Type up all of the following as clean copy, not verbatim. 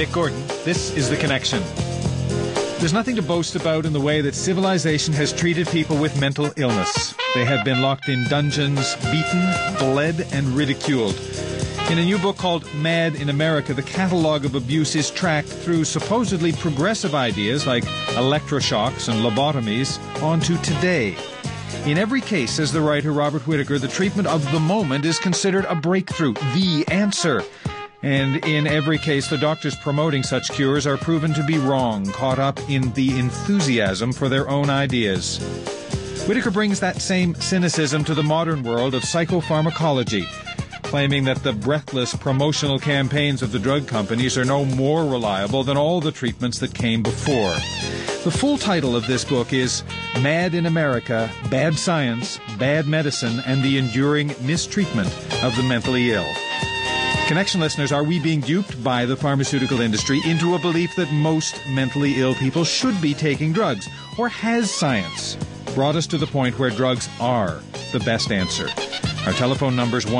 Dick Gordon. This is The Connection. There's nothing to boast about in the way that civilization has treated people with mental illness. They have been locked in dungeons, beaten, bled, and ridiculed. In a new book called Mad in America, the catalog of abuse is tracked through supposedly progressive ideas like electroshocks and lobotomies onto today. In every case, says the writer Robert Whitaker, the treatment of the moment is considered a breakthrough, the answer. And in every case, the doctors promoting such cures are proven to be wrong, caught up in the enthusiasm for their own ideas. Whitaker brings that same cynicism to the modern world of psychopharmacology, claiming that the breathless promotional campaigns of the drug companies are no more reliable than all the treatments that came before. The full title of this book is Mad in America, Bad Science, Bad Medicine, and the Enduring Mistreatment of the Mentally Ill. Connection listeners, are we being duped by the pharmaceutical industry into a belief that most mentally ill people should be taking drugs? Or has science brought us to the point where drugs are the best answer? Our telephone number is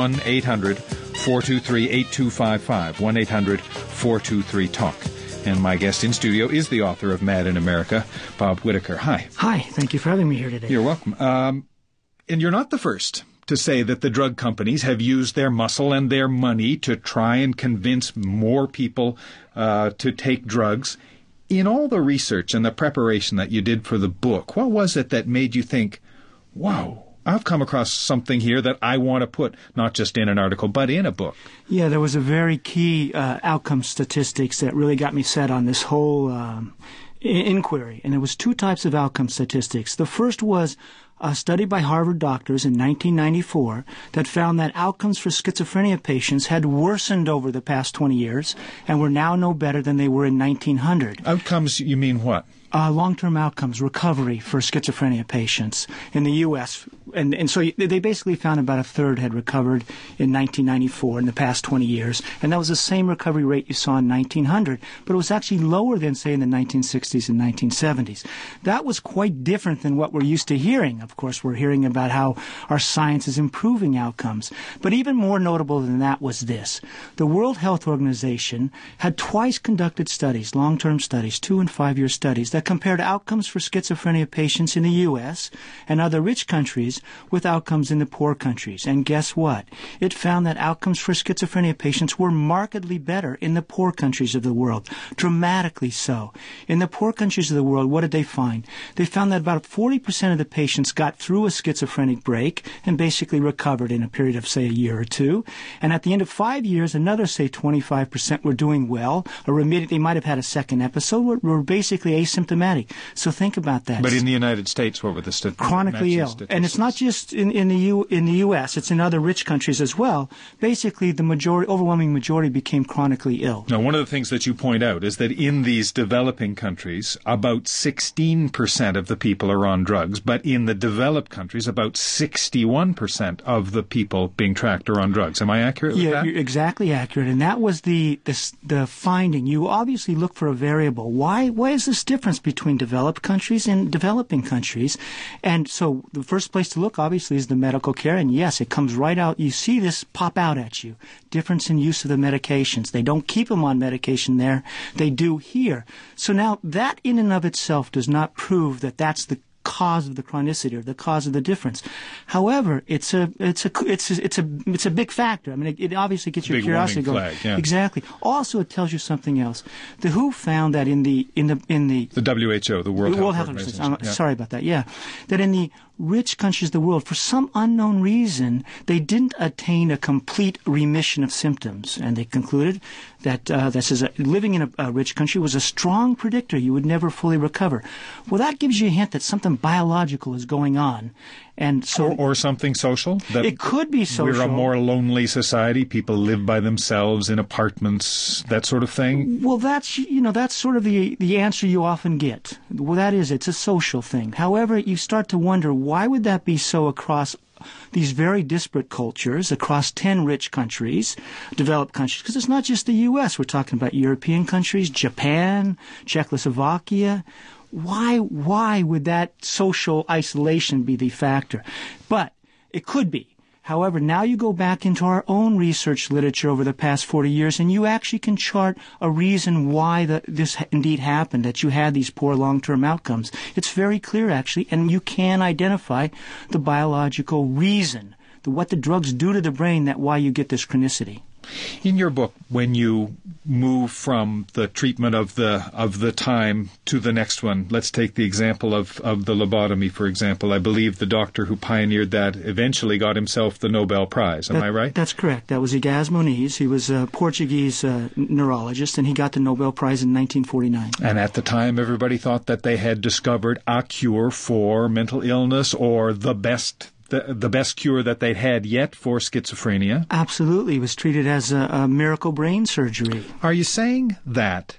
1-800-423-8255, 1-800-423-TALK. And my guest in studio is the author of Mad in America, Bob Whitaker. Hi. Hi. Thank you for having me here today. You're welcome. And you're not the first to say that the drug companies have used their muscle and their money to try and convince more people to take drugs. In all the research and the preparation that you did for the book, what was it that made you think, wow, I've come across something here that I want to put not just in an article, but in a book? Yeah, there was a very key outcome statistics that really got me set on this whole inquiry. And there was two types of outcome statistics. The first was a study by Harvard doctors in 1994 that found that outcomes for schizophrenia patients had worsened over the past 20 years and were now no better than they were in 1900. Outcomes, you mean what? Long-term outcomes, recovery for schizophrenia patients in the U.S. And so they basically found about a third had recovered in 1994 in the past 20 years. And that was the same recovery rate you saw in 1900. But it was actually lower than, say, in the 1960s and 1970s. That was quite different than what we're used to hearing. Of course, we're hearing about how our science is improving outcomes. But even more notable than that was this. The World Health Organization had twice conducted studies, long-term studies, 2- and 5-year studies, that compared outcomes for schizophrenia patients in the U.S. and other rich countries with outcomes in the poor countries. And guess what? It found that outcomes for schizophrenia patients were markedly better in the poor countries of the world, dramatically so. In the poor countries of the world, what did they find? They found that about 40% of the patients got through a schizophrenic break and basically recovered in a period of, say, a year or two. And at the end of 5 years, another, say, 25% were doing well, or remitted. They might have had a second episode, were basically asymptomatic. So think about that. But in the United States, what were the statistics? Chronically ill. And it's not just in the U.S., it's in other rich countries as well. Basically, the overwhelming majority became chronically ill. Now, one of the things that you point out is that in these developing countries, about 16% of the people are on drugs, but in the developed countries, about 61% of the people being tracked are on drugs. Am I accurate with that? Yeah, you're exactly accurate. And that was the finding. You obviously look for a variable. Why is this difference between developed countries and developing countries? And so the first place to look, obviously, is the medical care. And yes, it comes right out. You see this pop out at you. Difference in use of the medications. They don't keep them on medication there. They do here. So now that in and of itself does not prove that that's the cause of the chronicity or the cause of the difference. However, it's a big factor. I mean, it obviously gets your curiosity going. Flag, yeah. Exactly. Also, it tells you something else. The WHO found that in the WHO, the World Health Organization. Sorry about that. Yeah, that in the rich countries of the world, for some unknown reason, they didn't attain a complete remission of symptoms, and they concluded that living in a rich country was a strong predictor you would never fully recover. Well, that gives you a hint that something biological is going on. And so, or something social? That it could be social. We're a more lonely society. People live by themselves in apartments, that sort of thing. Well, that's sort of the answer you often get. Well, that is, it's a social thing. However, you start to wonder, why would that be so across these very disparate cultures, across 10 rich countries, developed countries? Because it's not just the U.S. We're talking about European countries, Japan, Czechoslovakia. Why would that social isolation be the factor? But it could be. However, now you go back into our own research literature over the past 40 years, and you actually can chart a reason why this indeed happened, that you had these poor long-term outcomes. It's very clear, actually, and you can identify the biological reason, what the drugs do to the brain, that why you get this chronicity. In your book, when you move from the treatment of the time to the next one, let's take the example of the lobotomy, for example. I believe the doctor who pioneered that eventually got himself the Nobel Prize. Am I right? That's correct. That was Egas Moniz. He was a Portuguese neurologist, and he got the Nobel Prize in 1949. And at the time, everybody thought that they had discovered a cure for mental illness, or the best cure that they'd had yet for schizophrenia. Absolutely. It was treated as a miracle brain surgery. Are you saying that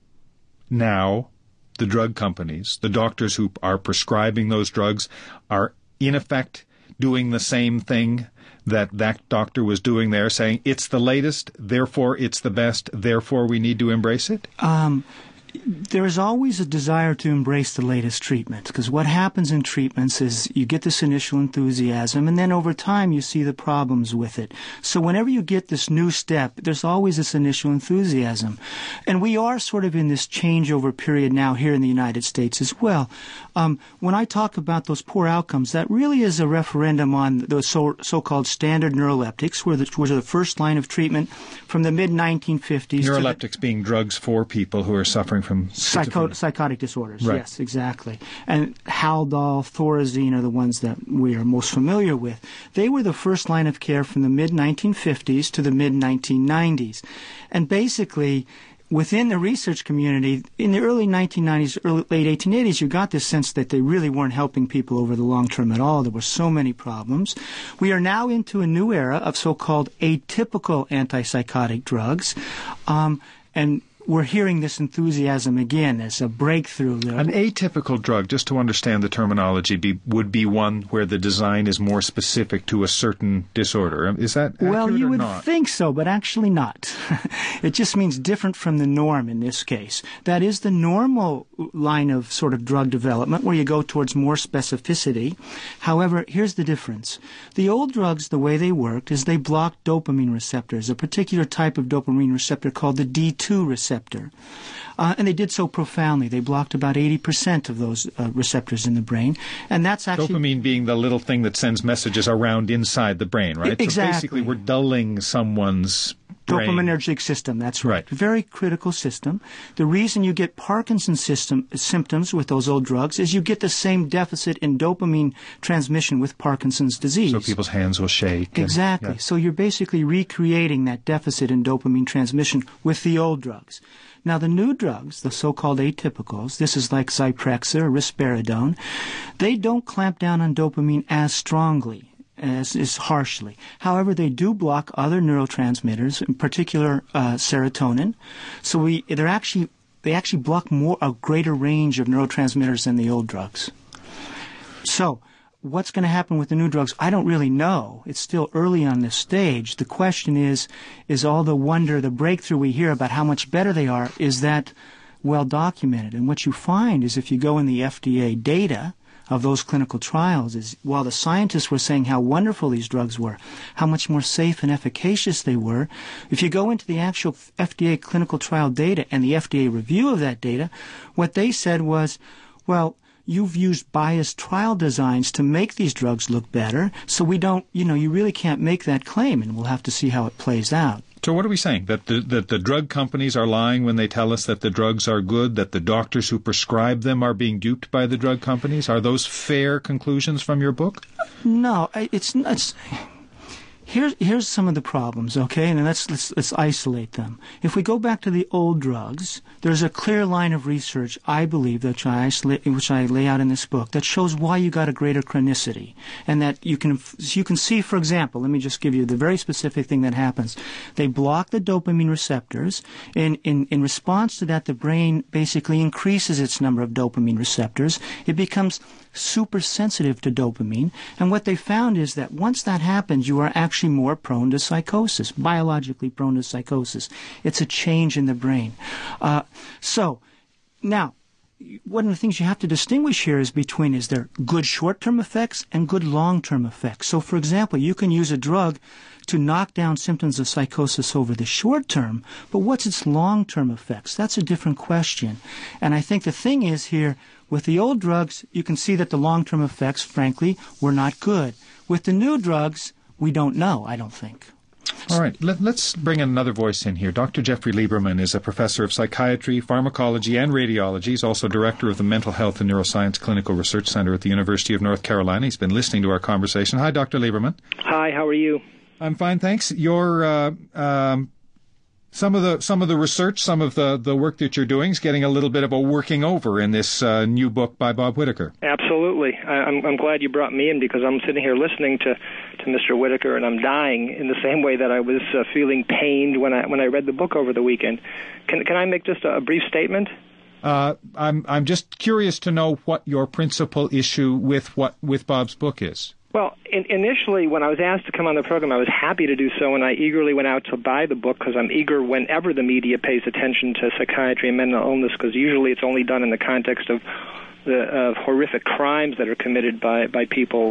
now the drug companies, the doctors who are prescribing those drugs, are in effect doing the same thing that doctor was doing there, saying it's the latest, therefore it's the best, therefore we need to embrace it? There is always a desire to embrace the latest treatment, because what happens in treatments is you get this initial enthusiasm, and then over time you see the problems with it. So whenever you get this new step, there's always this initial enthusiasm. And we are sort of in this changeover period now here in the United States as well. When I talk about those poor outcomes, that really is a referendum on the so-called standard neuroleptics, which were the first line of treatment from the mid-1950s. Neuroleptics being drugs for people who are suffering from psychotic disorders. Right. Yes, exactly. And Haldol, Thorazine are the ones that we are most familiar with. They were the first line of care from the mid-1950s to the mid-1990s. And basically, within the research community, in the early 1990s, late 1880s, you got this sense that they really weren't helping people over the long term at all. There were so many problems. We are now into a new era of so-called atypical antipsychotic drugs, and we're hearing this enthusiasm again as a breakthrough. An atypical drug, just to understand the terminology, would be one where the design is more specific to a certain disorder. Is that accurate Well, you or would not? think so, but actually not. It just means different from the norm in this case. That is the normal line of sort of drug development where you go towards more specificity. However, here's the difference. The old drugs, the way they worked is they blocked dopamine receptors, a particular type of dopamine receptor called the D2 receptor. And they did so profoundly. They blocked about 80% of those receptors in the brain. And that's actually... Dopamine being the little thing that sends messages around inside the brain, right? Exactly. So basically we're dulling someone's brain. Dopaminergic system, that's right. Very critical system. The reason you get Parkinson's symptoms with those old drugs is you get the same deficit in dopamine transmission with Parkinson's disease. So people's hands will shake. Exactly. Yeah. So you're basically recreating that deficit in dopamine transmission with the old drugs. Now, the new drugs, the so-called atypicals, this is like Zyprexa or risperidone, they don't clamp down on dopamine as strongly, as harshly. However, they do block other neurotransmitters, in particular serotonin. So they actually block a greater range of neurotransmitters than the old drugs. So what's going to happen with the new drugs? I don't really know. It's still early on this stage. The question is all the wonder, the breakthrough we hear about how much better they are, is that well documented? And what you find is if you go in the FDA data of those clinical trials, is while the scientists were saying how wonderful these drugs were, how much more safe and efficacious they were, if you go into the actual FDA clinical trial data and the FDA review of that data, what they said was, well, you've used biased trial designs to make these drugs look better, so we don't, you really can't make that claim, and we'll have to see how it plays out. So what are we saying? That the drug companies are lying when they tell us that the drugs are good, that the doctors who prescribe them are being duped by the drug companies? Are those fair conclusions from your book? No, it's Here's some of the problems, okay? And let's isolate them. If we go back to the old drugs, there's a clear line of research, I believe, which I lay out in this book, that shows why you got a greater chronicity, and that you can see, for example, let me just give you the very specific thing that happens. They block the dopamine receptors. In response to that, the brain basically increases its number of dopamine receptors. It becomes super sensitive to dopamine, and what they found is that once that happens, you are actually more prone to psychosis, biologically prone to psychosis. It's a change in the brain. So, now, one of the things you have to distinguish here is there good short-term effects and good long-term effects. So, for example, you can use a drug to knock down symptoms of psychosis over the short term, but what's its long-term effects? That's a different question. And I think the thing is here, with the old drugs, you can see that the long-term effects, frankly, were not good. With the new drugs, we don't know, I don't think. All right, let's bring another voice in here. Dr. Jeffrey Lieberman is a professor of psychiatry, pharmacology, and radiology. He's also director of the Mental Health and Neuroscience Clinical Research Center at the University of North Carolina. He's been listening to our conversation. Hi, Dr. Lieberman. Hi, how are you? I'm fine, thanks. Your some of the research, some of the work that you're doing is getting a little bit of a working over in this new book by Bob Whitaker. Absolutely. I'm glad you brought me in, because I'm sitting here listening to Mr. Whitaker, and I'm dying in the same way that I was feeling pained when I read the book over the weekend. Can I make just a brief statement? I'm just curious to know what your principal issue with Bob's book is. Well, initially, when I was asked to come on the program, I was happy to do so, and I eagerly went out to buy the book, because I'm eager whenever the media pays attention to psychiatry and mental illness, because usually it's only done in the context of the horrific crimes that are committed by people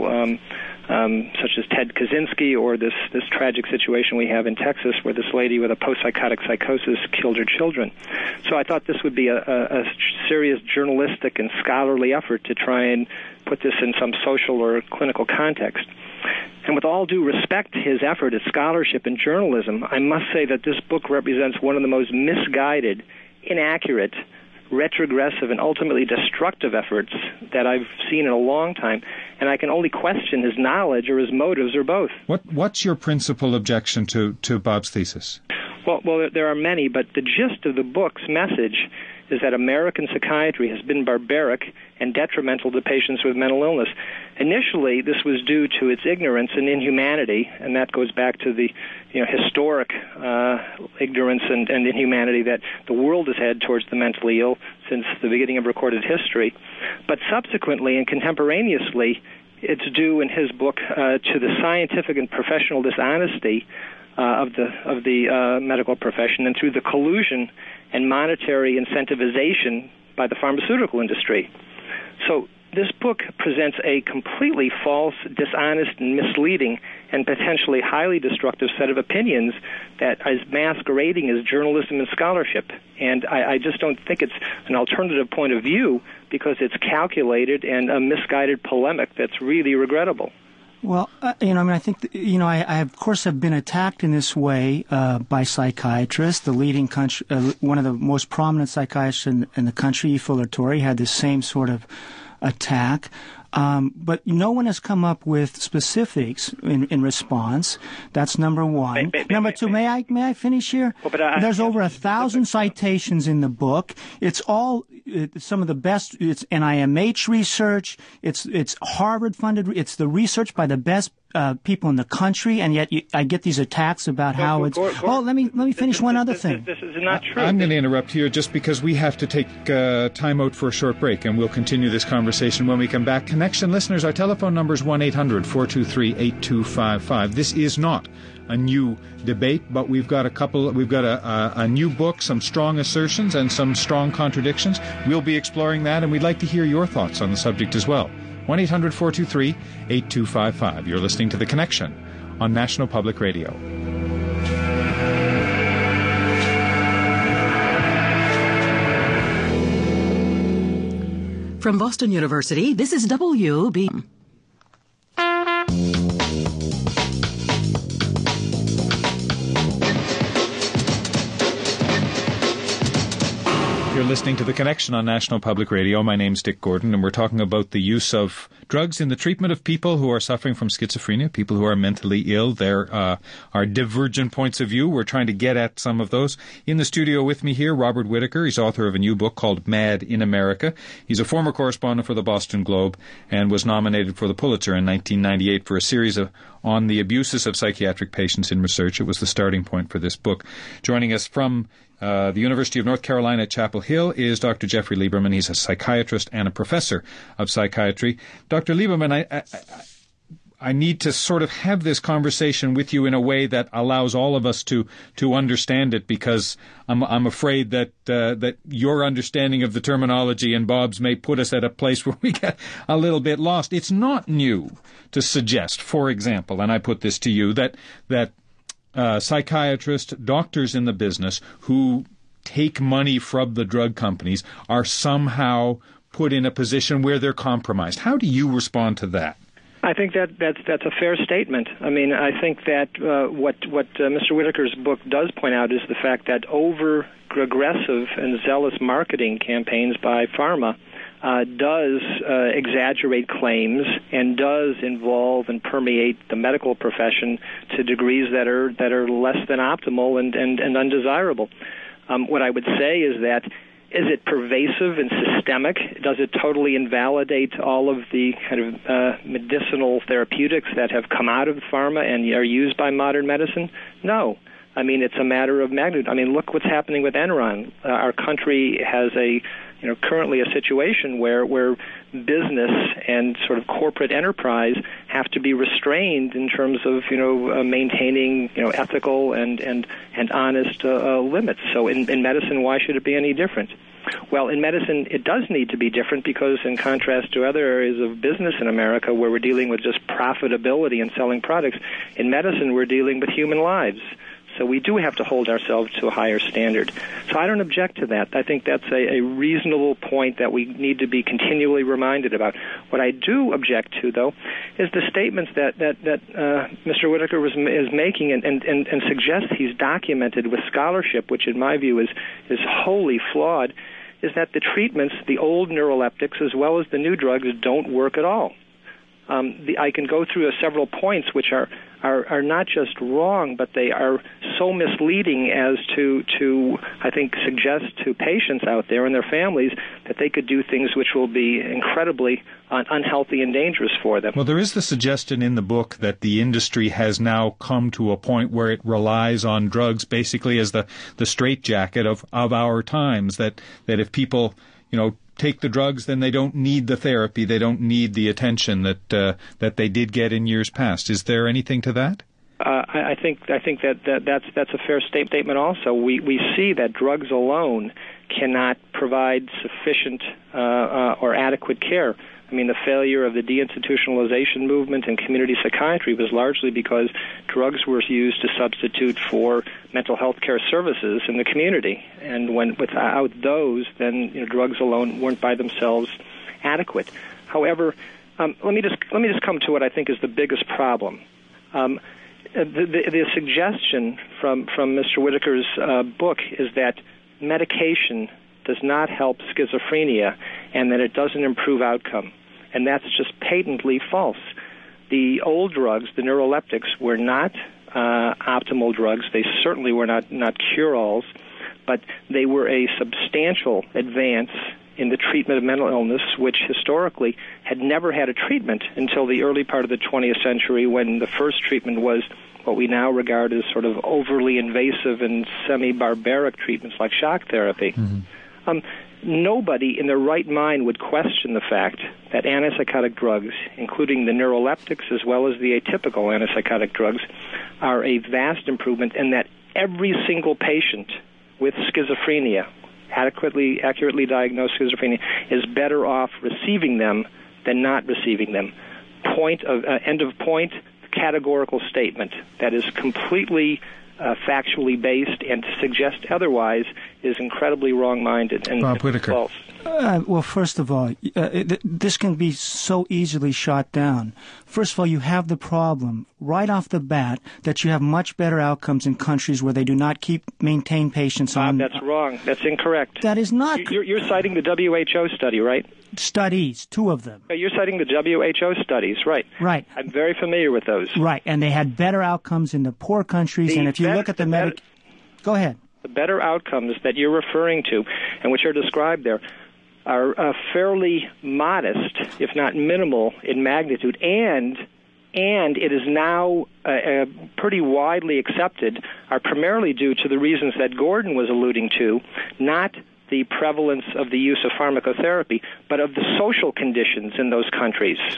such as Ted Kaczynski, or this tragic situation we have in Texas where this lady with a post-psychotic psychosis killed her children. So I thought this would be a serious journalistic and scholarly effort to try and put this in some social or clinical context. And with all due respect to his effort at scholarship and journalism, I must say that this book represents one of the most misguided, inaccurate, retrogressive, and ultimately destructive efforts that I've seen in a long time, and I can only question his knowledge or his motives or both. What's your principal objection to Bob's thesis? Well, there are many, but the gist of the book's message is that American psychiatry has been barbaric and detrimental to patients with mental illness. Initially, this was due to its ignorance and inhumanity, and that goes back to the historic ignorance and inhumanity that the world has had towards the mentally ill since the beginning of recorded history. But subsequently and contemporaneously, it's due in his book to the scientific and professional dishonesty of the medical profession, and through the collusion and monetary incentivization by the pharmaceutical industry. So this book presents a completely false, dishonest, and misleading, and potentially highly destructive set of opinions that is masquerading as journalism and scholarship. And I just don't think it's an alternative point of view, because it's calculated and a misguided polemic that's really regrettable. Well, I think, I of course have been attacked in this way by psychiatrists. The leading country, one of the most prominent psychiatrists in the country, E. Fuller Torrey, had the same sort of attack. But no one has come up with specifics in response. That's number one. Number two, may I finish here? Well, there's over 1,000 citations in the book. It's all some of the best. It's NIMH research. It's Harvard-funded. It's the research by the best people in the country, and yet I get these attacks about how it's... Oh, let me finish one other thing. This is not true. I'm going to interrupt here just because we have to take time out for a short break, and we'll continue this conversation when we come back. Connection listeners, our telephone number is 1-800-423-8255. This is not a new debate, but we've got a new book, some strong assertions and some strong contradictions. We'll be exploring that, and we'd like to hear your thoughts on the subject as well. 1-800-423-8255. You're listening to The Connection on National Public Radio. From Boston University, this is WB. You're listening to The Connection on National Public Radio. My name's Dick Gordon, and we're talking about the use of drugs in the treatment of people who are suffering from schizophrenia, people who are mentally ill. There are divergent points of view. We're trying to get at some of those. In the studio with me here, Robert Whitaker. He's author of a new book called Mad in America. He's a former correspondent for the Boston Globe and was nominated for the Pulitzer in 1998 for a series on the abuses of psychiatric patients in research. It was the starting point for this book. Joining us from the University of North Carolina at Chapel Hill is Dr. Jeffrey Lieberman. He's a psychiatrist and a professor of psychiatry. Dr. Lieberman, I need to sort of have this conversation with you in a way that allows all of us to understand it, because I'm afraid that that your understanding of the terminology and Bob's may put us at a place where we get a little bit lost. It's not new to suggest, for example, and I put this to you, that psychiatrists, doctors in the business who take money from the drug companies are somehow put in a position where they're compromised. How do you respond to that? I think that's a fair statement. I mean, I think that what Mr. Whitaker's book does point out is the fact that over-aggressive and zealous marketing campaigns by pharma does exaggerate claims and does involve and permeate the medical profession to degrees that are less than optimal and undesirable. What I would say is that, is it pervasive and systemic? Does it totally invalidate all of the kind of medicinal therapeutics that have come out of pharma and are used by modern medicine? No. I mean, it's a matter of magnitude. I mean, look what's happening with Enron. Our country has currently a situation where business and sort of corporate enterprise have to be restrained in terms of maintaining ethical and honest limits. So in medicine, why should it be any different? Well, in medicine, it does need to be different because, in contrast to other areas of business in America where we're dealing with just profitability and selling products, in medicine we're dealing with human lives. So we do have to hold ourselves to a higher standard. So I don't object to that. I think that's a reasonable point that we need to be continually reminded about. What I do object to, though, is the statements that Mr. Whitaker is making and suggests he's documented with scholarship, which in my view is wholly flawed, is that the treatments, the old neuroleptics as well as the new drugs, don't work at all. I can go through several points which are not just wrong, but they are so misleading as to I think, suggest to patients out there and their families that they could do things which will be incredibly unhealthy and dangerous for them. Well, there is the suggestion in the book that the industry has now come to a point where it relies on drugs basically as the straitjacket of our times, that if people, take the drugs, then they don't need the therapy, they don't need the attention that they did get in years past. Is there anything to that? I think that's a fair statement. Also, we see that drugs alone cannot provide sufficient or adequate care. I mean, the failure of the deinstitutionalization movement and community psychiatry was largely because drugs were used to substitute for mental health care services in the community. And without those, then drugs alone weren't by themselves adequate. However, let me just come to what I think is the biggest problem. The suggestion from Mr. Whitaker's book is that medication does not help schizophrenia and that it doesn't improve outcome. And that's just patently false. The old drugs, the neuroleptics, were not optimal drugs. They certainly were not cure-alls, but they were a substantial advance in the treatment of mental illness, which historically had never had a treatment until the early part of the 20th century, when the first treatment was what we now regard as sort of overly invasive and semi-barbaric treatments like shock therapy. Mm-hmm. Nobody in their right mind would question the fact that antipsychotic drugs, including the neuroleptics as well as the atypical antipsychotic drugs, are a vast improvement, and that every single patient with schizophrenia, accurately diagnosed schizophrenia, is better off receiving them than not receiving them. End of point, categorical statement that is completely factually based, and to suggest otherwise is incredibly wrong-minded and Bob Whitaker. False. Well, first of all, this can be so easily shot down. First of all, you have the problem right off the bat that you have much better outcomes in countries where they do not maintain patients on... Bob, that's wrong. That's incorrect. That is not... You're citing the WHO study, right? Studies, 2 of them. You're citing the WHO studies, right? Right. I'm very familiar with those. Right, and they had better outcomes in the poor countries, and if you look at the Go ahead. The better outcomes that you're referring to, and which are described there, are fairly modest, if not minimal, in magnitude, and it is now pretty widely accepted, are primarily due to the reasons that Gordon was alluding to, not the prevalence of the use of pharmacotherapy, but of the social conditions in those countries.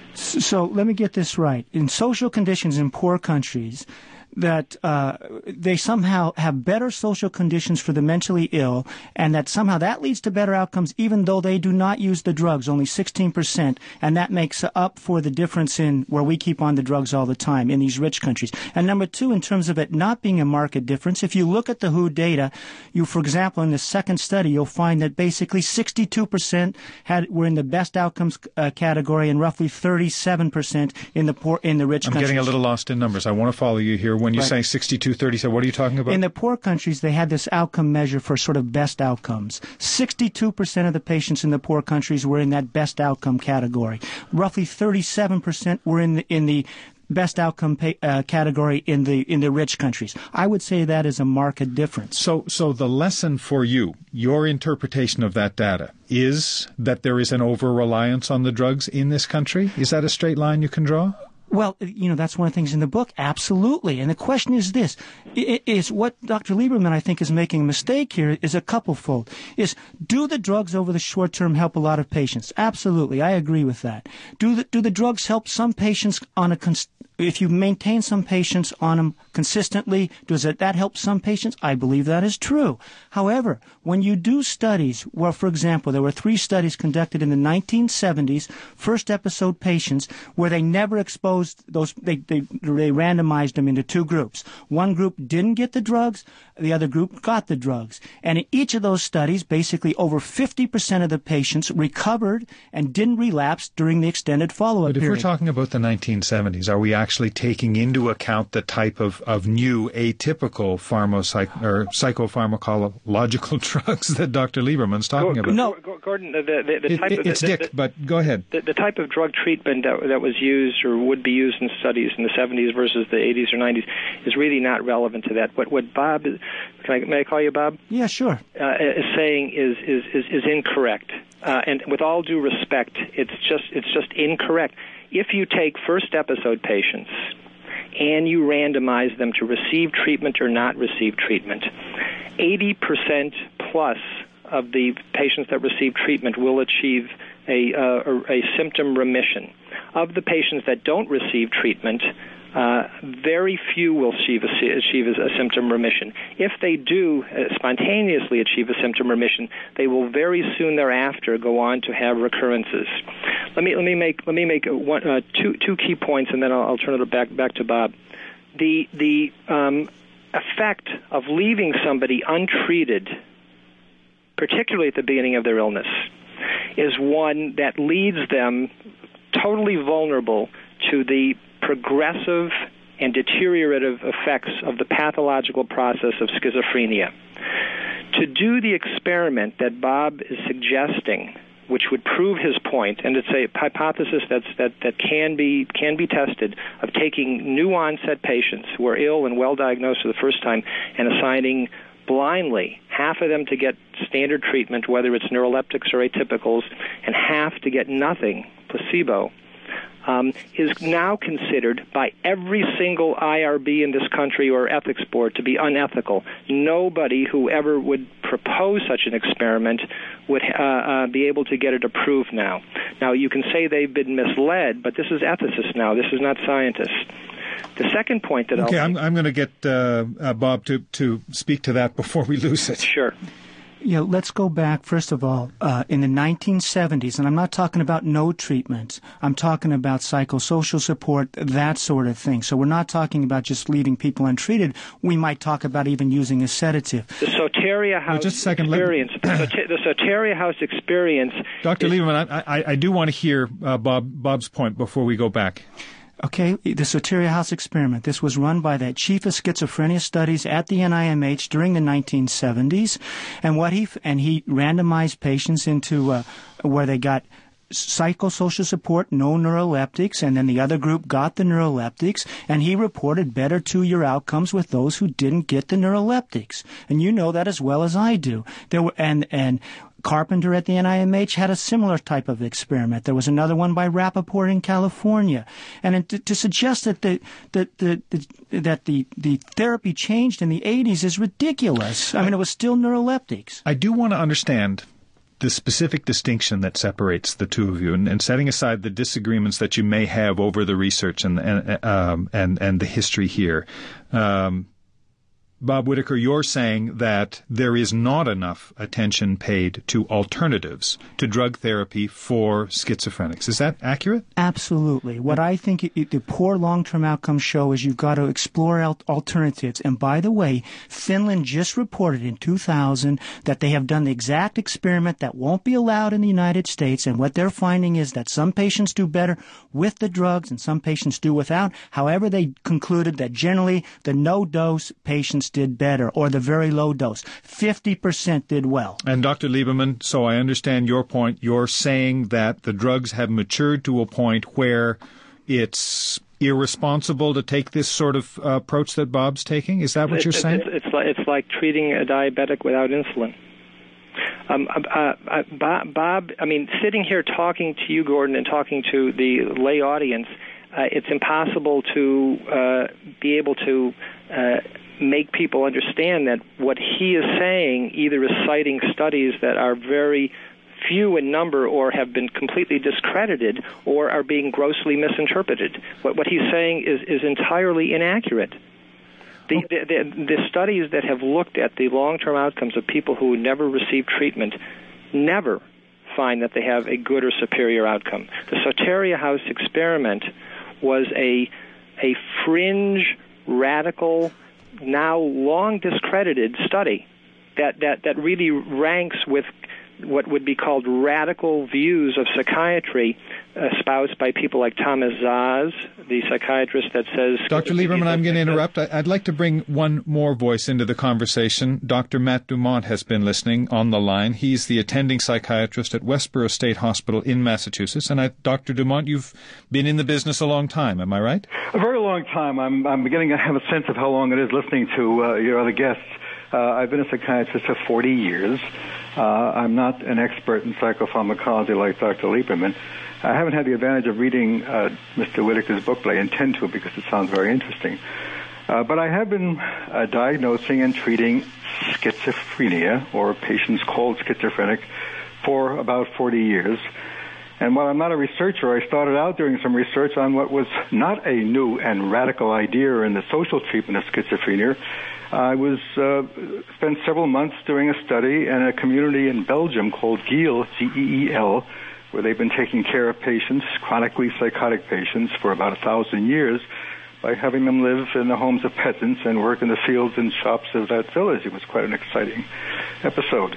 So let me get this right. In social conditions in poor countries, that they somehow have better social conditions for the mentally ill, and that somehow that leads to better outcomes even though they do not use the drugs, only 16%, and that makes up for the difference in where we keep on the drugs all the time in these rich countries. And number two, in terms of it not being a market difference, if you look at the WHO data, for example, in the second study, you'll find that basically 62% were in the best outcomes category and roughly 37% in the rich countries. I'm getting a little lost in numbers. I want to follow you here. When you say 62-30, so what are you talking about? In the poor countries, they had this outcome measure for sort of best outcomes. 62% of the patients in the poor countries were in that best outcome category. Roughly 37% were in the best outcome category in the rich countries. I would say that is a marked difference. So the lesson for you, your interpretation of that data, is that there is an over-reliance on the drugs in this country? Is that a straight line you can draw? Well, that's one of the things in the book. Absolutely. And the question is this, is what Dr. Lieberman, I think, is making a mistake here is a couplefold. Is, do the drugs over the short term help a lot of patients? Absolutely. I agree with that. Do the drugs help some patients if you maintain some patients on them consistently, does that help some patients? I believe that is true. However, when you do studies, well, for example, there were 3 studies conducted in the 1970s, first episode patients, where they never exposed those, they randomized them into 2 groups. One group didn't get the drugs, the other group got the drugs. And in each of those studies, basically over 50% of the patients recovered and didn't relapse during the extended follow-up period. But if we're talking about the 1970s, are we actually taking into account the type of new atypical psychopharmacological drugs that Dr. Lieberman's talking about? No, Gordon, it's Dick, but go ahead. The type of drug treatment that was used or would be used in studies in the 70s versus the 80s or 90s is really not relevant to that. What Bob, may I call you Bob? Yeah, sure. Is saying is incorrect. And with all due respect, it's just incorrect. If you take first episode patients and you randomize them to receive treatment or not receive treatment, 80% plus of the patients that receive treatment will achieve a symptom remission. Of the patients that don't receive treatment, very few will achieve a symptom remission. If they do spontaneously achieve a symptom remission, they will very soon thereafter go on to have recurrences. Let me make two key points, and then I'll turn it back to Bob. The effect of leaving somebody untreated, particularly at the beginning of their illness, is one that leads them totally vulnerable to the progressive and deteriorative effects of the pathological process of schizophrenia. To do the experiment that Bob is suggesting, which would prove his point, and it's a hypothesis that can be tested, of taking new onset patients who are ill and well diagnosed for the first time and assigning blindly half of them to get standard treatment, whether it's neuroleptics or atypicals, and half to get nothing, placebo, is now considered by every single IRB in this country or ethics board to be unethical. Nobody who ever would propose such an experiment would be able to get it approved now. Now, you can say they've been misled, but this is ethicists now. This is not scientists. The second point that I'm going to get Bob to speak to that before we lose it. Sure. Let's go back, first of all, in the 1970s, and I'm not talking about no treatment. I'm talking about psychosocial support, that sort of thing. So we're not talking about just leaving people untreated. We might talk about even using a sedative. The Soteria House experience. The Soteria House experience. Dr. Lieberman, I do want to hear Bob's point before we go back. Okay, the Soteria House experiment. This was run by the chief of schizophrenia studies at the NIMH during the 1970s, and he randomized patients into where they got psychosocial support, no neuroleptics, and then the other group got the neuroleptics, and he reported better 2-year outcomes with those who didn't get the neuroleptics. And you know that as well as I do. There were and Carpenter at the NIMH had a similar type of experiment. There was another one by Rappaport in California. And to suggest that the therapy changed in the 80s is ridiculous. I mean, it was still neuroleptics. I do want to understand the specific distinction that separates the two of you, and setting aside the disagreements that you may have over the research and the history here. Bob Whitaker, you're saying that there is not enough attention paid to alternatives to drug therapy for schizophrenics. Is that accurate? Absolutely. What I think the poor long-term outcomes show is you've got to explore alternatives. And by the way, Finland just reported in 2000 that they have done the exact experiment that won't be allowed in the United States. And what they're finding is that some patients do better with the drugs and some patients do without. However, they concluded that generally the no-dose patients did better, or the very low dose. 50% did well. And Dr. Lieberman, so I understand your point. You're saying that the drugs have matured to a point where it's irresponsible to take this sort of approach that Bob's taking? Is that what you're saying? It's like treating a diabetic without insulin. Bob, I mean, sitting here talking to you, Gordon, and talking to the lay audience, it's impossible to be able to make people understand that what he is saying either is citing studies that are very few in number or have been completely discredited or are being grossly misinterpreted. What he's saying is entirely inaccurate. The studies that have looked at the long-term outcomes of people who never received treatment never find that they have a good or superior outcome. The Soteria House experiment was a fringe, radical, now long discredited study that really ranks with what would be called radical views of psychiatry espoused by people like Thomas Szasz, the psychiatrist that says... Dr. Lieberman, I'm going to interrupt. I'd like to bring one more voice into the conversation. Dr. Matt Dumont has been listening on the line. He's the attending psychiatrist at Westboro State Hospital in Massachusetts. And Dr. Dumont, you've been in the business a long time, am I right? A very long time. I'm beginning to have a sense of how long it is listening to your other guests. I've been a psychiatrist for 40 years. I'm not an expert in psychopharmacology like Dr. Lieberman. I haven't had the advantage of reading Mr. Whitaker's book, but I intend to because it sounds very interesting. But I have been diagnosing and treating schizophrenia, or patients called schizophrenic, for about 40 years. And while I'm not a researcher, I started out doing some research on what was not a new and radical idea in the social treatment of schizophrenia. I spent several months doing a study in a community in Belgium called Geel, G-E-E-L, where they've been taking care of patients, chronically psychotic patients, for about 1,000 years by having them live in the homes of peasants and work in the fields and shops of that village. It was quite an exciting episode.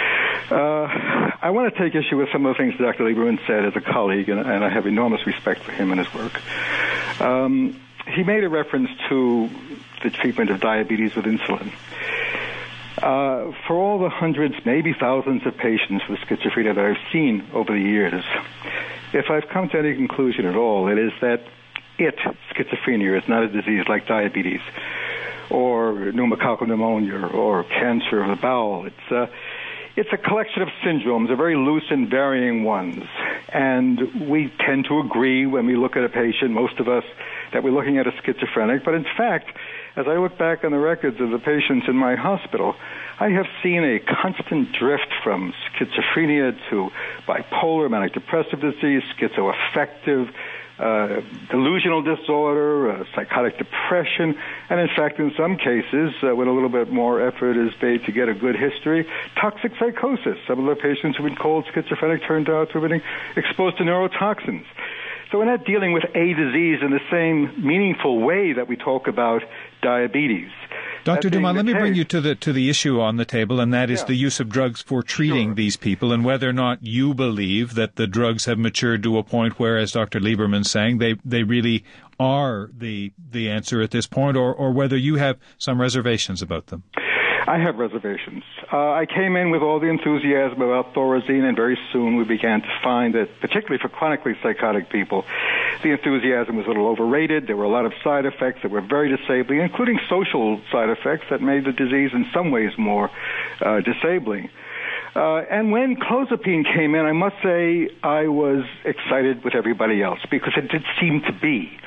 I want to take issue with some of the things Dr. Lieberman said as a colleague, and I have enormous respect for him and his work. He made a reference to the treatment of diabetes with insulin. For all the hundreds, maybe thousands of patients with schizophrenia that I've seen over the years, if I've come to any conclusion at all, it is that schizophrenia, is not a disease like diabetes or pneumococcal pneumonia or cancer of the bowel. It's a collection of syndromes, they're very loose and varying ones. And we tend to agree when we look at a patient, most of us, that we're looking at a schizophrenic. But in fact, as I look back on the records of the patients in my hospital, I have seen a constant drift from schizophrenia to bipolar, manic depressive disease, schizoaffective, delusional disorder, psychotic depression, and in fact, in some cases, when a little bit more effort is made to get a good history, toxic psychosis. Some of the patients who've been called schizophrenic turned out to have been exposed to neurotoxins. So we're not dealing with a disease in the same meaningful way that we talk about diabetes. Dr. Dumont, let me bring you to the issue on the table, and that is the use of drugs for treating these people, and whether or not you believe that the drugs have matured to a point where, as Dr. Lieberman's saying, they really are the answer at this point, or whether you have some reservations about them. I have reservations. I came in with all the enthusiasm about Thorazine, and very soon we began to find that, particularly for chronically psychotic people, the enthusiasm was a little overrated. There were a lot of side effects that were very disabling, including social side effects that made the disease in some ways more disabling. And when clozapine came in, I must say I was excited with everybody else because it did seem to be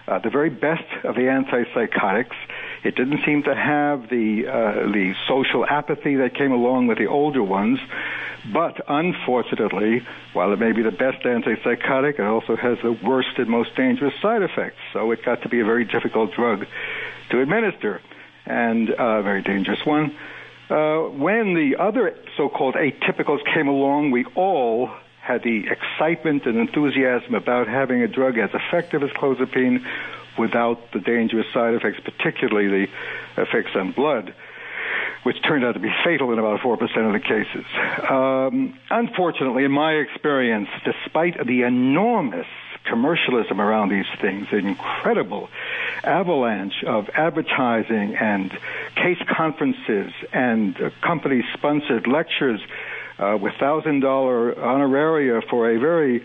the very best of the antipsychotics. It didn't seem to have the social apathy that came along with the older ones. But unfortunately, while it may be the best antipsychotic, it also has the worst and most dangerous side effects. So it got to be a very difficult drug to administer, and a very dangerous one. When the other so-called atypicals came along, we all had the excitement and enthusiasm about having a drug as effective as clozapine without the dangerous side effects, particularly the effects on blood, which turned out to be fatal in about 4% of the cases. Unfortunately, in my experience, despite the enormous commercialism around these things, an incredible avalanche of advertising and case conferences and company-sponsored lectures with $1,000 honoraria for a very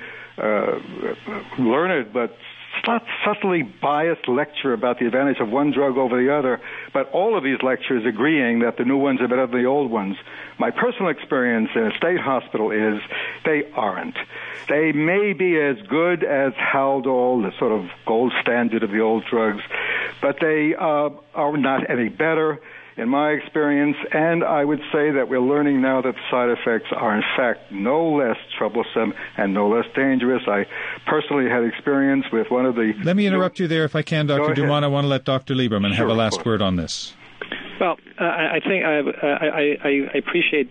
learned but subtly biased lecture about the advantage of one drug over the other, but all of these lectures agreeing that the new ones are better than the old ones. My personal experience in a state hospital is they aren't. They may be as good as Haldol, the sort of gold standard of the old drugs, but they are not any better in my experience, and I would say that we're learning now that side effects are in fact no less troublesome and no less dangerous. I personally had experience with one of the... Let me interrupt you there if I can, Dr. Dumont. I want to let Dr. Lieberman have a last word on this. Well, I think I appreciate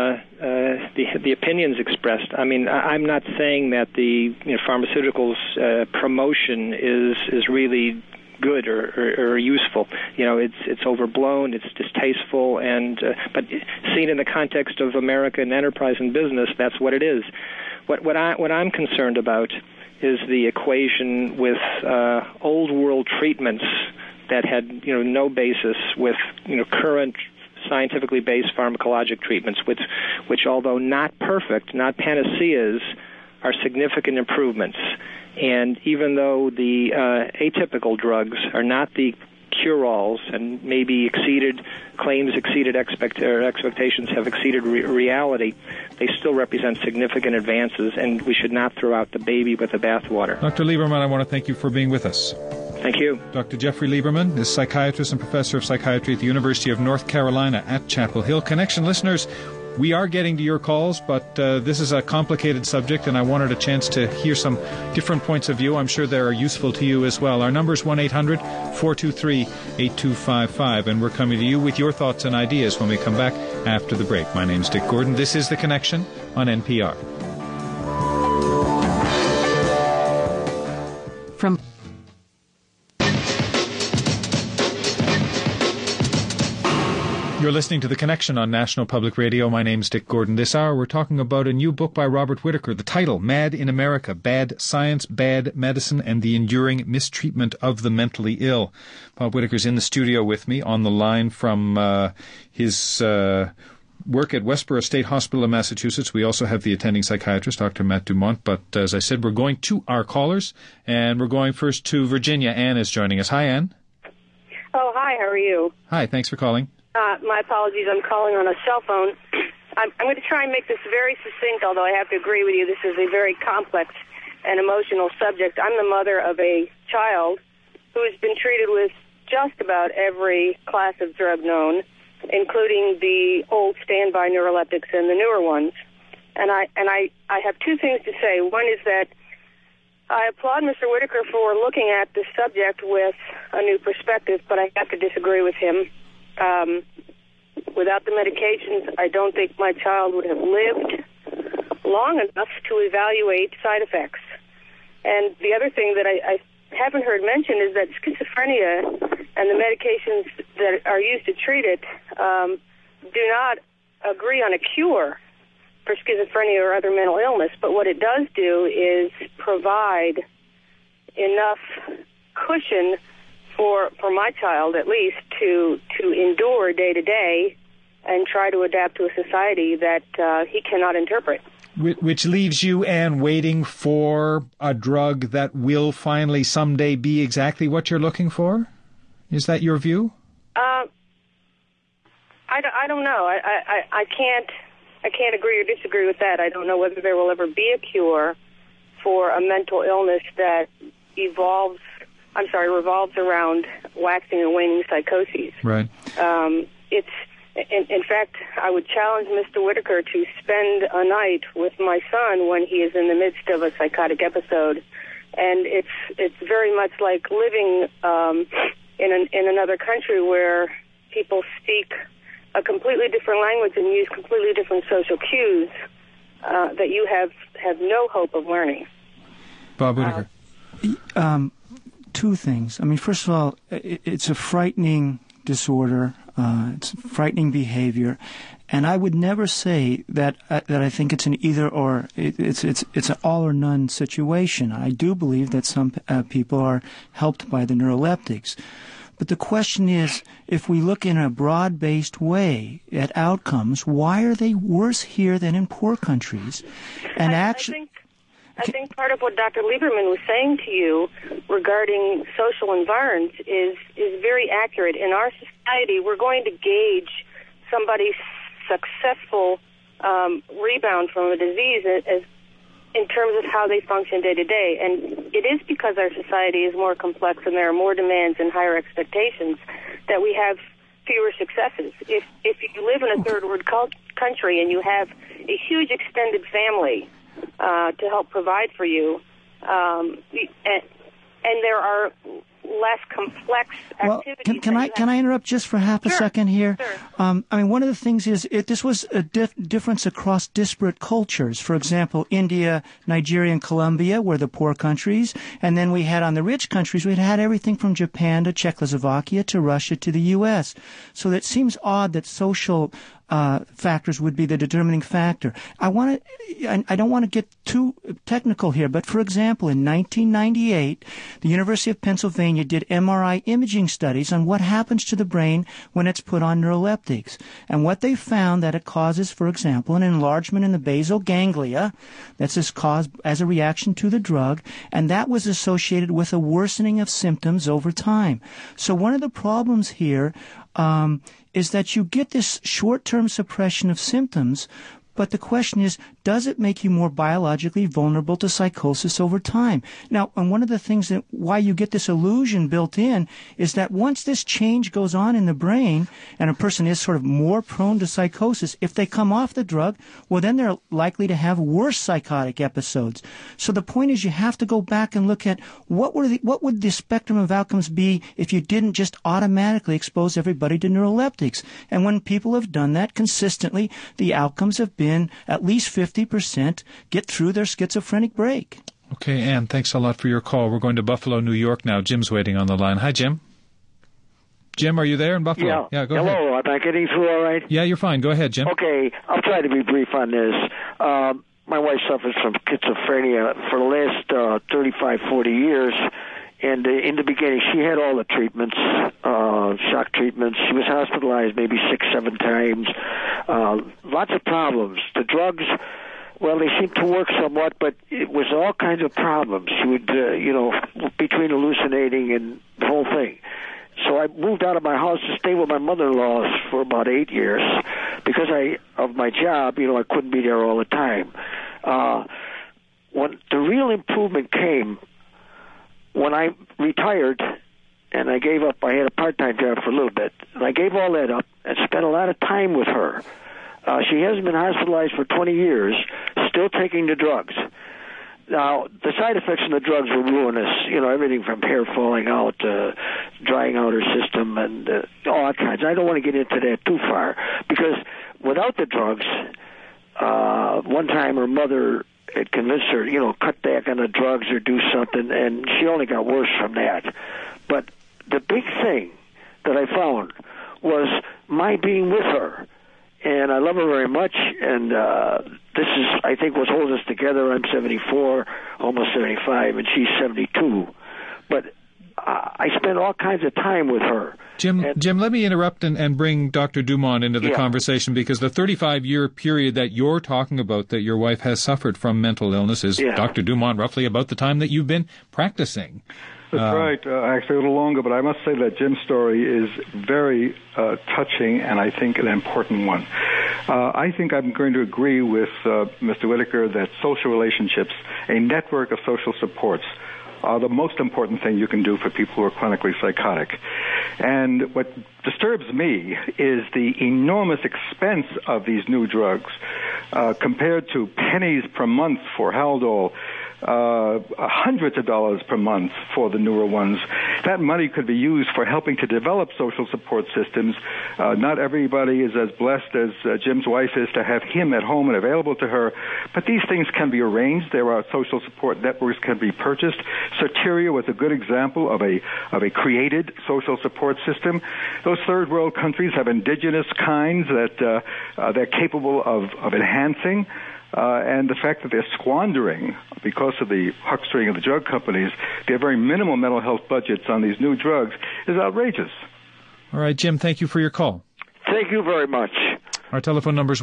the opinions expressed. I mean, I'm not saying that the pharmaceuticals promotion is really good or useful. It's overblown, it's distasteful, and but seen in the context of American enterprise and business, that's what it is. What I'm concerned about is the equation with old world treatments that had no basis with current scientifically based pharmacologic treatments, which although not perfect, not panaceas, are significant improvements. And even though the atypical drugs are not the cure-alls and maybe claims exceeded expectations have exceeded reality, they still represent significant advances, and we should not throw out the baby with the bathwater. Dr. Lieberman, I want to thank you for being with us. Thank you. Dr. Jeffrey Lieberman is psychiatrist and professor of psychiatry at the University of North Carolina at Chapel Hill. Connection listeners, we are getting to your calls, but this is a complicated subject, and I wanted a chance to hear some different points of view. I'm sure they are useful to you as well. Our number is 1-800-423-8255, and we're coming to you with your thoughts and ideas when we come back after the break. My name's Dick Gordon. This is The Connection on NPR. From You're listening to The Connection on National Public Radio. My name's Dick Gordon. This hour we're talking about a new book by Robert Whitaker. The title, Mad in America, Bad Science, Bad Medicine, and the Enduring Mistreatment of the Mentally Ill. Bob Whitaker's in the studio with me on the line from his work at Westboro State Hospital in Massachusetts. We also have the attending psychiatrist, Dr. Matt Dumont. But as I said, we're going to our callers, and we're going first to Virginia. Anne is joining us. Hi, Anne. Oh, hi. How are you? Hi. Thanks for calling. My apologies. I'm calling on a cell phone. I'm going to try and make this very succinct, although I have to agree with you. This is a very complex and emotional subject. I'm the mother of a child who has been treated with just about every class of drug known, including the old standby neuroleptics and the newer ones. And I have two things to say. One is that I applaud Mr. Whitaker for looking at this subject with a new perspective, but I have to disagree with him. Without the medications, I don't think my child would have lived long enough to evaluate side effects. And the other thing that I haven't heard mentioned is that schizophrenia and the medications that are used to treat it do not agree on a cure for schizophrenia or other mental illness. But what it does do is provide enough cushion for my child, at least, to endure day to day and try to adapt to a society that he cannot interpret. Which leaves you, Anne, waiting for a drug that will finally someday be exactly what you're looking for? Is that your view? I don't know. I can't agree or disagree with that. I don't know whether there will ever be a cure for a mental illness that evolves revolves around waxing and waning psychoses. Right. It's in fact, I would challenge Mr. Whitaker to spend a night with my son when he is in the midst of a psychotic episode, and it's very much like living in another country where people speak a completely different language and use completely different social cues that you have no hope of learning. Bob Whitaker. Two things. I mean, first of all, it's a frightening disorder. It's frightening behavior, and I would never say that I think it's an either or. It's an all or none situation. I do believe that some people are helped by the neuroleptics, but the question is, if we look in a broad-based way at outcomes, why are they worse here than in poor countries? And I think part of what Dr. Lieberman was saying to you regarding social environs is very accurate. In our society, we're going to gauge somebody's successful rebound from a disease as in terms of how they function day to day. And it is because our society is more complex and there are more demands and higher expectations that we have fewer successes. If you live in a third world country and you have a huge extended family to help provide for you, and there are less complex activities. Can I interrupt just for half a second here? Sure. I mean, one of the things is this was a difference across disparate cultures. For example, India, Nigeria, and Colombia were the poor countries, and then we had on the rich countries, we had everything from Japan to Czechoslovakia to Russia to the U.S. So it seems odd that social factors would be the determining factor. I don't want to get too technical here, but for example, in 1998, the University of Pennsylvania did MRI imaging studies on what happens to the brain when it's put on neuroleptics. And what they found that it causes, for example, an enlargement in the basal ganglia that's caused as a reaction to the drug, and that was associated with a worsening of symptoms over time. So one of the problems here is that you get this short-term suppression of symptoms, but the question is, does it make you more biologically vulnerable to psychosis over time? Now, and one of the things that why you get this illusion built in is that once this change goes on in the brain and a person is sort of more prone to psychosis, if they come off the drug, well, then they're likely to have worse psychotic episodes. So the point is you have to go back and look at what would the spectrum of outcomes be if you didn't just automatically expose everybody to neuroleptics. And when people have done that consistently, the outcomes have been at least 50% get through their schizophrenic break. Okay, Ann, thanks a lot for your call. We're going to Buffalo, New York now. Jim's waiting on the line. Hi, Jim. Jim, are you there in Buffalo? Yeah, go ahead. Hello, am I getting through all right? Yeah, you're fine. Go ahead, Jim. Okay, I'll try to be brief on this. My wife suffers from schizophrenia for the last 35, 40 years. And in the beginning, she had all the treatments, shock treatments. She was hospitalized maybe 6, 7 times. Lots of problems. The drugs, well, they seemed to work somewhat, but it was all kinds of problems. She would, between hallucinating and the whole thing. So I moved out of my house to stay with my mother-in-law for about 8 years because of my job. I couldn't be there all the time. When the real improvement came, when I retired and I gave up, I had a part-time job for a little bit, and I gave all that up and spent a lot of time with her. She hasn't been hospitalized for 20 years, still taking the drugs. Now, the side effects of the drugs were ruinous, everything from hair falling out, drying out her system, and all kinds. I don't want to get into that too far, because without the drugs, one time her mother had convinced her, cut back on the drugs or do something, and she only got worse from that. But the big thing that I found was my being with her. And I love her very much, and this is, I think, what holds us together. I'm 74, almost 75, and she's 72. But I spent all kinds of time with her. Jim, let me interrupt and bring Dr. Dumont into the conversation, because the 35-year period that you're talking about that your wife has suffered from mental illness is, Dr. Dumont, roughly about the time that you've been practicing. That's right. Actually, a little longer, but I must say that Jim's story is very touching and I think an important one. I think I'm going to agree with Mr. Whitaker that social relationships, a network of social supports, are the most important thing you can do for people who are chronically psychotic. And what disturbs me is the enormous expense of these new drugs compared to pennies per month for Haldol, hundreds of dollars per month for the newer ones. That money could be used for helping to develop social support systems. Not everybody is as blessed as Jim's wife is to have him at home and available to her, but these things can be arranged. There are social support networks can be purchased. Soteria was a good example of a created social support system. Those third world countries have indigenous kinds that they're capable of enhancing. And the fact that they're squandering, because of the huckstering of the drug companies, their very minimal mental health budgets on these new drugs is outrageous. All right, Jim, thank you for your call. Thank you very much. Our telephone number is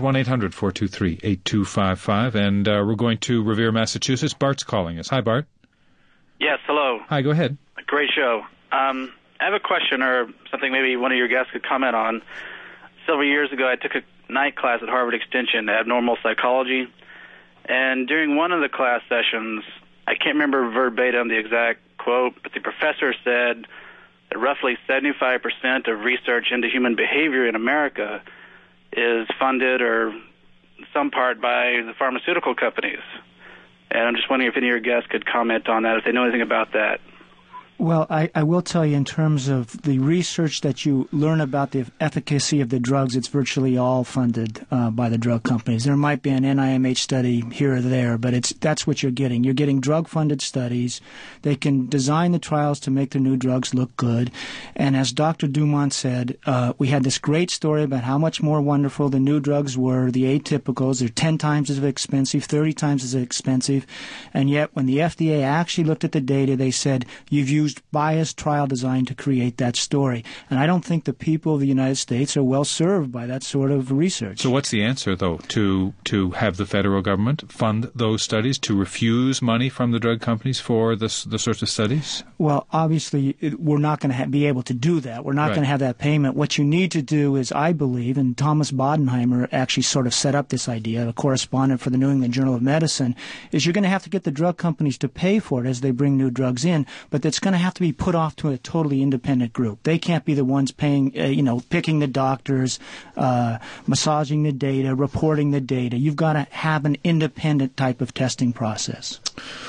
1-800-423-8255, and we're going to Revere, Massachusetts. Bart's calling us. Hi, Bart. Yes, hello. Hi, go ahead. Great show. I have a question or something maybe one of your guests could comment on. Several years ago, I took a night class at Harvard Extension, Abnormal Psychology. And during one of the class sessions, I can't remember verbatim the exact quote, but the professor said that roughly 75% of research into human behavior in America is funded or some part by the pharmaceutical companies. And I'm just wondering if any of your guests could comment on that, if they know anything about that. Well, I will tell you, in terms of the research that you learn about the efficacy of the drugs, it's virtually all funded by the drug companies. There might be an NIMH study here or there, but that's what you're getting. You're getting drug-funded studies. They can design the trials to make their new drugs look good. And as Dr. Dumont said, we had this great story about how much more wonderful the new drugs were, the atypicals. They're 10 times as expensive, 30 times as expensive. And yet, when the FDA actually looked at the data, they said, you've used biased trial design to create that story. And I don't think the people of the United States are well served by that sort of research. So what's the answer, though, to have the federal government fund those studies, to refuse money from the drug companies for the sorts of studies? Well, obviously, we're not going to be able to do that. We're not going to have that payment. What you need to do is, I believe, and Thomas Bodenheimer actually sort of set up this idea, a correspondent for the New England Journal of Medicine, is you're going to have to get the drug companies to pay for it as they bring new drugs in, but it's going to have to be put off to a totally independent group. They can't be the ones paying, picking the doctors, massaging the data, reporting the data. You've got to have an independent type of testing process.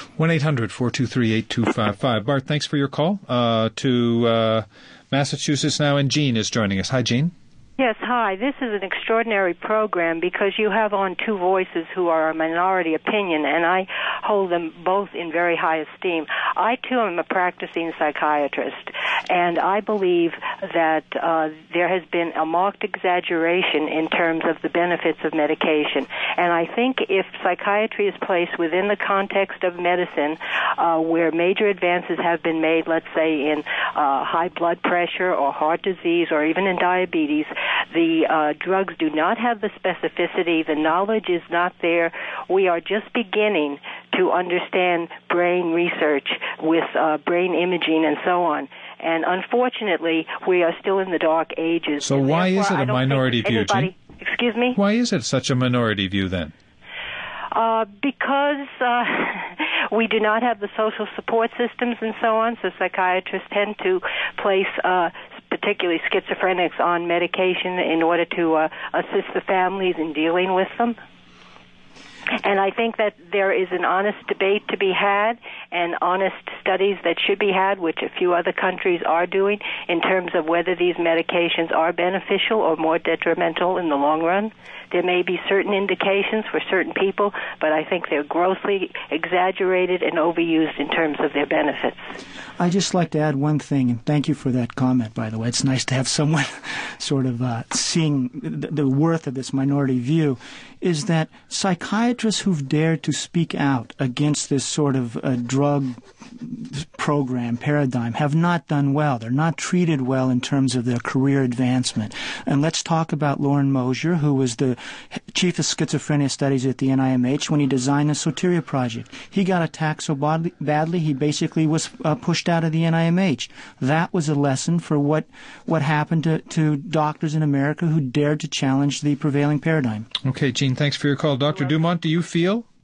1-800-423-8255. Bart, thanks for your call. To Massachusetts now, and Jean is joining us. Hi, Jean. Yes, hi. This is an extraordinary program because you have on two voices who are a minority opinion, and I hold them both in very high esteem. I, too, am a practicing psychiatrist, and I believe that there has been a marked exaggeration in terms of the benefits of medication. And I think if psychiatry is placed within the context of medicine, where major advances have been made, let's say in high blood pressure or heart disease or even in diabetes, the drugs do not have the specificity. The knowledge is not there. We are just beginning to understand brain research with brain imaging and so on. And unfortunately, we are still in the dark ages. So why is it a minority view, Jean? Excuse me? Why is it such a minority view then? Because we do not have the social support systems and so on, so psychiatrists tend to place particularly schizophrenics on medication in order to assist the families in dealing with them. And I think that there is an honest debate to be had and honest studies that should be had, which a few other countries are doing, in terms of whether these medications are beneficial or more detrimental in the long run. There may be certain indications for certain people, but I think they're grossly exaggerated and overused in terms of their benefits. I'd just like to add one thing, and thank you for that comment, by the way. It's nice to have someone sort of seeing the worth of this minority view, is that psychiatrists who've dared to speak out against this sort of drug program, paradigm, have not done well. They're not treated well in terms of their career advancement. And let's talk about Loren Mosier, who was the chief of schizophrenia studies at the NIMH when he designed the Soteria project. He got attacked so badly he basically was pushed out of the NIMH. That was a lesson for what happened to doctors in America who dared to challenge the prevailing paradigm. Okay, Gene, thanks for your call. Dr. Dumont, do you feel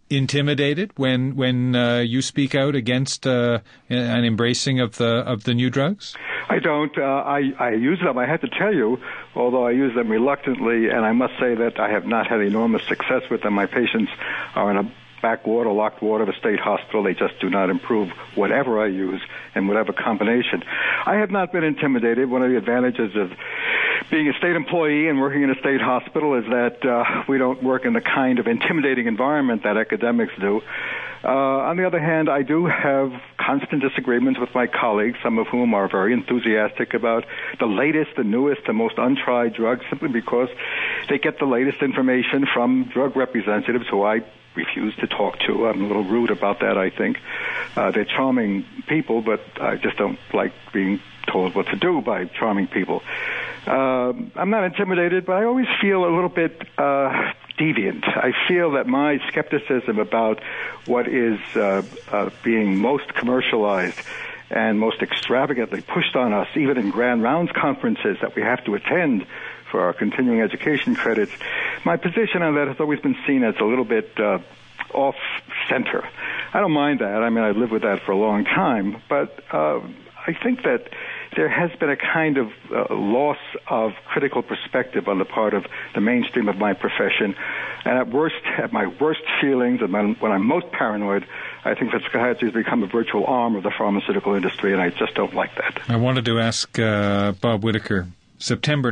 intimidated when you speak out against an embracing of the new drugs? I don't. I use them. I have to tell you, although I use them reluctantly, and I must say that I have not had enormous success with them. My patients are in a backwater, locked water of a state hospital. They just do not improve whatever I use and whatever combination. I have not been intimidated. One of the advantages of being a state employee and working in a state hospital is that we don't work in the kind of intimidating environment that academics do. On the other hand, I do have constant disagreements with my colleagues, some of whom are very enthusiastic about the latest, the newest, the most untried drugs, simply because they get the latest information from drug representatives who I refuse to talk to. I'm a little rude about that, I think. They're charming people, but I just don't like being told what to do by charming people. I'm not intimidated, but I always feel a little bit deviant. I feel that my skepticism about what is being most commercialized and most extravagantly pushed on us, even in Grand Rounds conferences that we have to attend for our continuing education credits, my position on that has always been seen as a little bit off-center. I don't mind that. I mean, I've lived with that for a long time, but I think that there has been a kind of loss of critical perspective on the part of the mainstream of my profession. And at my worst feelings, and when I'm most paranoid, I think that psychiatry has become a virtual arm of the pharmaceutical industry, and I just don't like that. I wanted to ask Bob Whitaker. September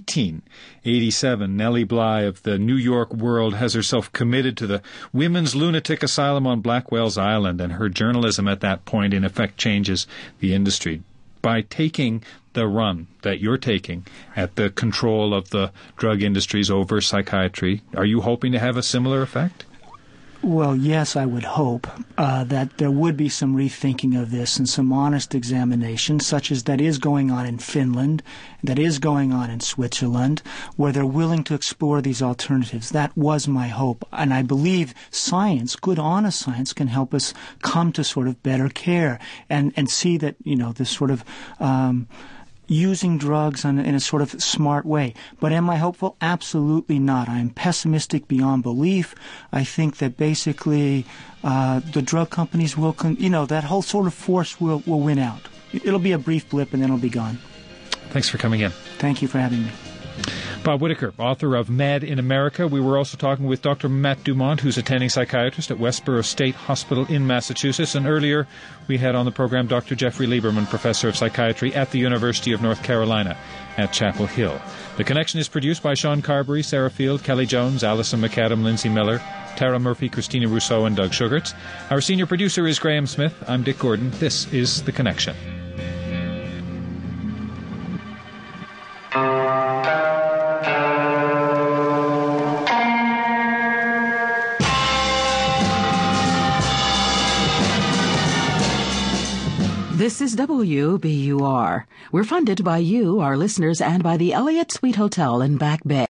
1887, Nellie Bly of the New York World has herself committed to the Women's Lunatic Asylum on Blackwell's Island, and her journalism at that point, in effect, changes the industry. By taking the run that you're taking at the control of the drug industries over psychiatry, are you hoping to have a similar effect? Well, yes, I would hope that there would be some rethinking of this and some honest examination, such as that is going on in Finland, that is going on in Switzerland, where they're willing to explore these alternatives. That was my hope. And I believe science, good, honest science, can help us come to sort of better care and see that, this sort of using drugs in a sort of smart way. But am I hopeful? Absolutely not. I am pessimistic beyond belief. I think that basically the drug companies will, that whole sort of force will win out. It'll be a brief blip and then it'll be gone. Thanks for coming in. Thank you for having me. Bob Whitaker, author of Mad in America. We were also talking with Dr. Matt Dumont, who's attending psychiatrist at Westboro State Hospital in Massachusetts. And earlier we had on the program Dr. Jeffrey Lieberman, professor of psychiatry at the University of North Carolina at Chapel Hill. The Connection is produced by Sean Carberry, Sarah Field, Kelly Jones, Alison McAdam, Lindsay Miller, Tara Murphy, Christina Rousseau, and Doug Sugarts. Our senior producer is Graham Smith. I'm Dick Gordon. This is The Connection. This is WBUR. We're funded by you, our listeners, and by the Elliott Suite Hotel in Back Bay.